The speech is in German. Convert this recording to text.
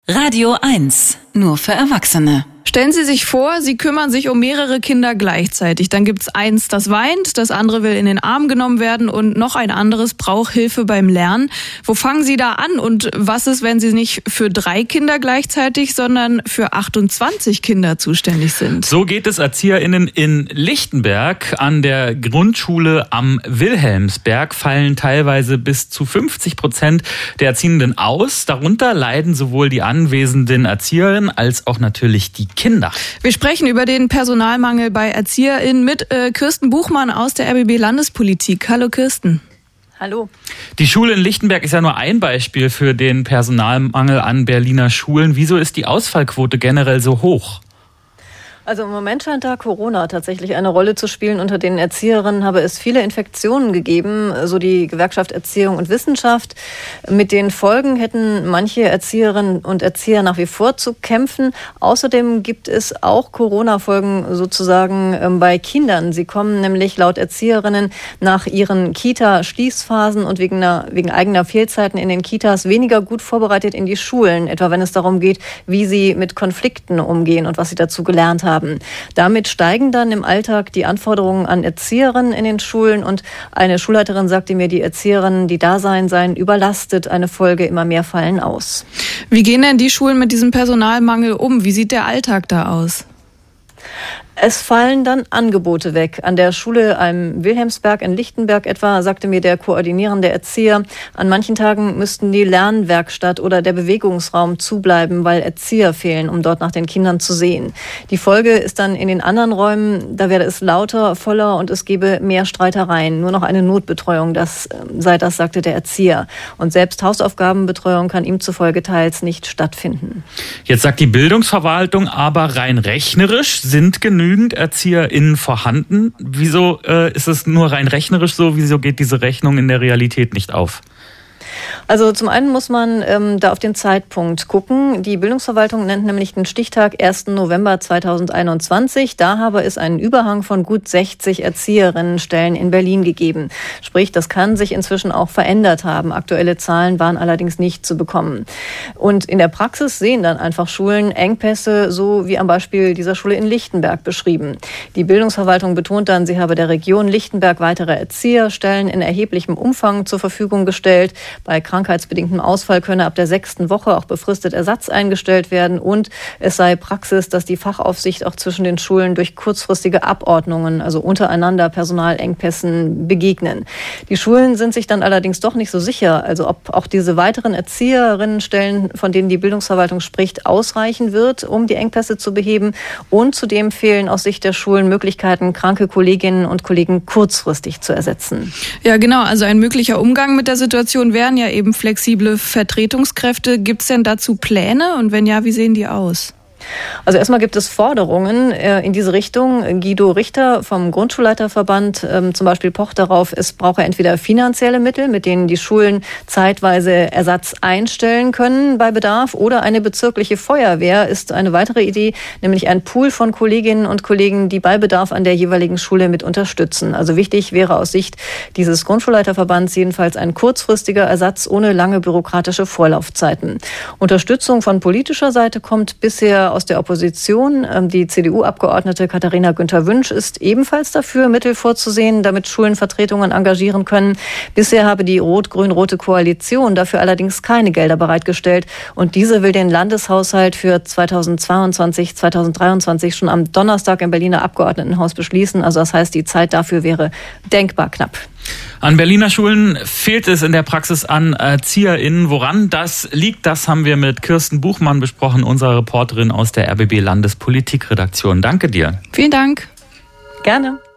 Radio 1, nur für Erwachsene. Stellen Sie sich vor, Sie kümmern sich um mehrere Kinder gleichzeitig. Dann gibt's eins, das weint, das andere will in den Arm genommen werden und noch ein anderes braucht Hilfe beim Lernen. Wo fangen Sie da an und was ist, wenn Sie nicht für 3 Kinder gleichzeitig, sondern für 28 Kinder zuständig sind? So geht es ErzieherInnen in Lichtenberg. An der Grundschule am Wilhelmsberg fallen teilweise bis zu 50% der Erziehenden aus. Darunter leiden sowohl die anwesenden Erzieherinnen als auch natürlich die Kinder. Wir sprechen über den Personalmangel bei ErzieherInnen mit Kirsten Buchmann aus der RBB Landespolitik. Hallo Kirsten. Hallo. Die Schule in Lichtenberg ist ja nur ein Beispiel für den Personalmangel an Berliner Schulen. Wieso ist die Ausfallquote generell so hoch? Also im Moment scheint da Corona tatsächlich eine Rolle zu spielen. Unter den Erzieherinnen habe es viele Infektionen gegeben, so die Gewerkschaft Erziehung und Wissenschaft. Mit den Folgen hätten manche Erzieherinnen und Erzieher nach wie vor zu kämpfen. Außerdem gibt es auch Corona-Folgen sozusagen bei Kindern. Sie kommen nämlich laut Erzieherinnen nach ihren Kita-Schließphasen und wegen eigener Fehlzeiten in den Kitas weniger gut vorbereitet in die Schulen, etwa wenn es darum geht, wie sie mit Konflikten umgehen und was sie dazu gelernt haben. Damit steigen dann im Alltag die Anforderungen an Erzieherinnen in den Schulen und eine Schulleiterin sagte mir, die Erzieherinnen, die da seien überlastet, eine Folge, immer mehr fallen aus. Wie gehen denn die Schulen mit diesem Personalmangel um? Wie sieht der Alltag da aus? Es fallen dann Angebote weg. An der Schule am Wilhelmsberg in Lichtenberg etwa, sagte mir der koordinierende Erzieher, an manchen Tagen müssten die Lernwerkstatt oder der Bewegungsraum zubleiben, weil Erzieher fehlen, um dort nach den Kindern zu sehen. Die Folge ist dann in den anderen Räumen, da werde es lauter, voller und es gebe mehr Streitereien. Nur noch eine Notbetreuung, das sagte der Erzieher. Und selbst Hausaufgabenbetreuung kann ihm zufolge teils nicht stattfinden. Jetzt sagt die Bildungsverwaltung aber rein rechnerisch sind genügend ErzieherInnen vorhanden. Wieso ist es nur rein rechnerisch so? Wieso geht diese Rechnung in der Realität nicht auf? Also zum einen muss man da auf den Zeitpunkt gucken. Die Bildungsverwaltung nennt nämlich den Stichtag 1. November 2021. Da habe es einen Überhang von gut 60 Erzieherinnenstellen in Berlin gegeben. Sprich, das kann sich inzwischen auch verändert haben. Aktuelle Zahlen waren allerdings nicht zu bekommen. Und in der Praxis sehen dann einfach Schulen Engpässe, so wie am Beispiel dieser Schule in Lichtenberg beschrieben. Die Bildungsverwaltung betont dann, sie habe der Region Lichtenberg weitere Erzieherstellen in erheblichem Umfang zur Verfügung gestellt. Bei krankheitsbedingtem Ausfall könne ab der 6. Woche auch befristet Ersatz eingestellt werden und es sei Praxis, dass die Fachaufsicht auch zwischen den Schulen durch kurzfristige Abordnungen, also untereinander Personalengpässen begegnen. Die Schulen sind sich dann allerdings doch nicht so sicher, also ob auch diese weiteren Erzieherinnenstellen, von denen die Bildungsverwaltung spricht, ausreichen wird, um die Engpässe zu beheben. Und zudem fehlen aus Sicht der Schulen Möglichkeiten, kranke Kolleginnen und Kollegen kurzfristig zu ersetzen. Ja, genau. Also ein möglicher Umgang mit der Situation wären ja eben flexible Vertretungskräfte. Gibt es denn dazu Pläne? Und wenn ja, wie sehen die aus? Also erstmal gibt es Forderungen in diese Richtung. Guido Richter vom Grundschulleiterverband zum Beispiel pocht darauf, es brauche entweder finanzielle Mittel, mit denen die Schulen zeitweise Ersatz einstellen können bei Bedarf, oder eine bezirkliche Feuerwehr ist eine weitere Idee, nämlich ein Pool von Kolleginnen und Kollegen, die bei Bedarf an der jeweiligen Schule mit unterstützen. Also wichtig wäre aus Sicht dieses Grundschulleiterverbands jedenfalls ein kurzfristiger Ersatz ohne lange bürokratische Vorlaufzeiten. Unterstützung von politischer Seite kommt bisher aus der Opposition. Die CDU-Abgeordnete Katharina Günther-Wünsch ist ebenfalls dafür, Mittel vorzusehen, damit Schulen Vertretungen engagieren können. Bisher habe die rot-grün-rote Koalition dafür allerdings keine Gelder bereitgestellt. Und diese will den Landeshaushalt für 2022, 2023 schon am Donnerstag im Berliner Abgeordnetenhaus beschließen. Also das heißt, die Zeit dafür wäre denkbar knapp. An Berliner Schulen fehlt es in der Praxis an ErzieherInnen. Woran das liegt, das haben wir mit Kirsten Buchmann besprochen, unserer Reporterin aus der RBB Landespolitikredaktion. Danke dir. Vielen Dank. Gerne.